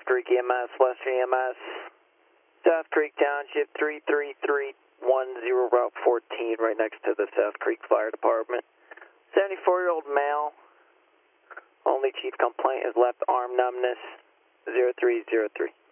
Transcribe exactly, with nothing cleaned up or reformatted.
Creek E M S, Western E M S, South Creek Township, three three three one zero, Route fourteen, right next to the South Creek Fire Department. seventy-four-year-old male, only chief complaint is left arm numbness, zero three zero three.